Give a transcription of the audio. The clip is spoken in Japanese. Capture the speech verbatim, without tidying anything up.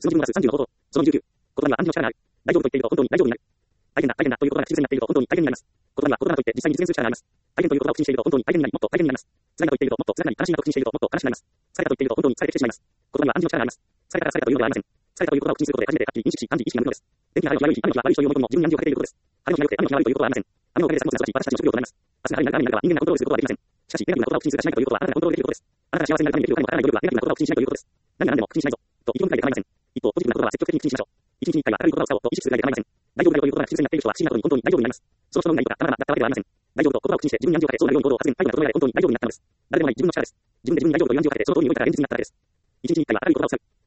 その自分がすさんじゅうの方法。そのにじゅうきゅう。言葉には暗示の力がある。大丈夫と言っていると本当に大丈夫になる。大変だ、大変だという言葉が口癖になっていると本当に大変になります。言葉には言葉だと言って実際に実現する力があります。大変という言葉を口にしていると本当に大変になり、もっと大変になります。辛いだと言っているともっと辛くなり、悲しいだと口にしているともっと悲しくなります。疲れたと言っていると本当に疲れてきてしまいます。言葉には暗示の力があります。疲れたら疲れたというのではありません。疲れたという言葉を口にすることで初めてはっきり認識し、暗示、意識が向くのです。天気が晴れる日は良い日、雨の日は悪いという思い込みも自分に暗示をかけていることです。晴れの日が良くて雨の日が悪いということはありません。雨のおかげで作物が育ち、私たちの食料となります。明日が晴れになる、雨になるは人間がコントロールすることはできません。しかし、ネガティブな言葉を口にするかしないということはあなたがコントロールできることです。あなたが幸せになるためにできるかにわからない努力はネガティブな言葉を口にしないということです。何が何でも口にしないぞ。と意気込みたいで構いません。一方、ポジティブな言葉は積極的に口にしましょう。一日に一回は明るい言葉を使おうと意識するだけで構いません。大丈夫だよという言葉が口癖になっている人は不思議なことに本当に大丈夫になります。その人の運がいいとか、たまたまだったわけではありません。大丈夫と言葉を口にして自分に暗示をかけ、そうなるように行動を発現、最後のところまで本当に大丈夫になったのです。誰でもない自分の力です。自分で自分に大丈夫という暗示をかけて、その通りに動いたら現実になっただけです。一日に一回は明るい言葉を使う。